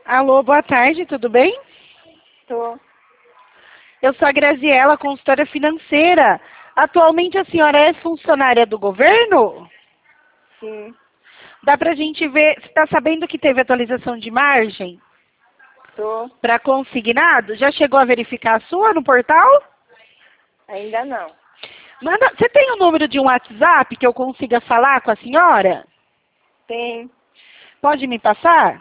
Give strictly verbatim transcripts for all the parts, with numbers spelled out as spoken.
Alô, boa tarde, tudo bem? Tô. Eu sou a Graziela, consultora financeira. Atualmente a senhora é funcionária do governo? Sim. Dá pra gente ver, você está sabendo que teve atualização de margem Tô. para consignado? Já chegou a verificar a sua no portal? Ainda não. Manda, você tem o número de um WhatsApp que eu consiga falar com a senhora? Tem. Pode me passar?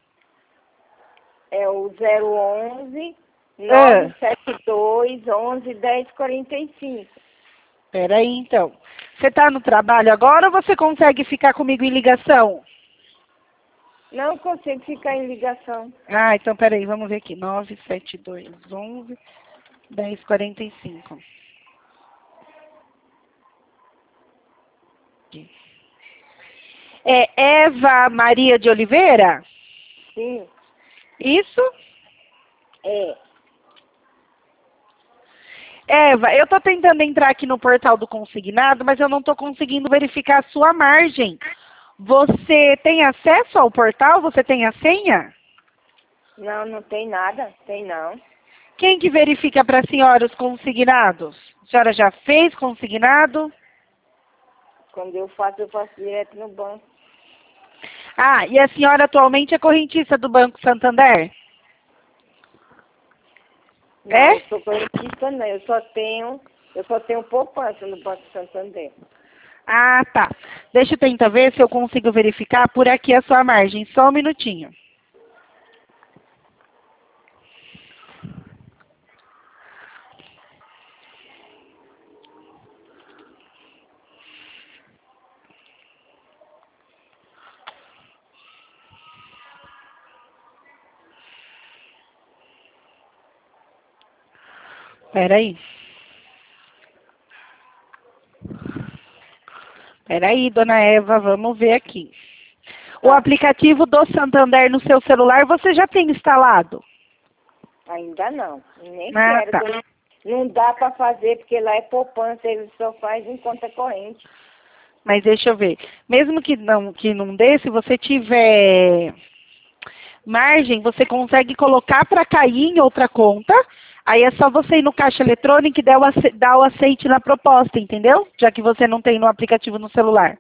É o zero onze Ah, nove sete dois onze dez quarenta e cinco. peraí então. Você está no trabalho agora ou você consegue ficar comigo em ligação? Não consigo ficar em ligação. Ah, então peraí, vamos ver aqui. nove sete dois onze dez quarenta e cinco. É Eva Maria de Oliveira? Sim. Isso? É. Eva, eu estou tentando entrar aqui no portal do consignado, mas eu não estou conseguindo verificar a sua margem. Você tem acesso ao portal? Você tem a senha? Não, não tem nada. Tem não. Quem que verifica para a senhora os consignados? A senhora já fez consignado? Quando eu faço, eu faço direto no banco. Ah, e a senhora atualmente é correntista do Banco Santander? Não, É? eu sou correntista não. Eu só tenho, eu só tenho poupança no Banco Santander. Ah, tá. Deixa eu tentar ver se eu consigo verificar por aqui a sua margem. Só um minutinho. Peraí. Peraí, dona Eva, vamos ver aqui. O Tá. aplicativo do Santander no seu celular você já tem instalado? Ainda não. Nem Ah, quero. tá. que eu Não não dá para fazer, porque lá é poupança. Eles só fazem em conta corrente. Mas deixa eu ver. Mesmo que não, que não dê, se você tiver margem, você consegue colocar para cair em outra conta. Aí é só você ir no caixa eletrônico e dar o ace- dar o aceite na proposta, entendeu? Já que você não tem no aplicativo no celular.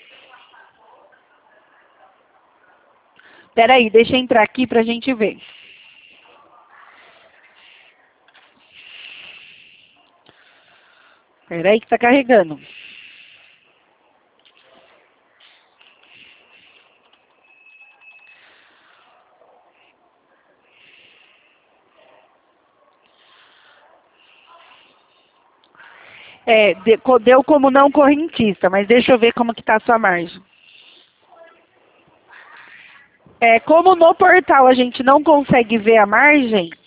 Peraí, deixa eu entrar aqui pra gente ver. Peraí que tá carregando. É, de- co- deu como não correntista, mas deixa eu ver como que tá a sua margem. É, como no portal a gente não consegue ver a margem,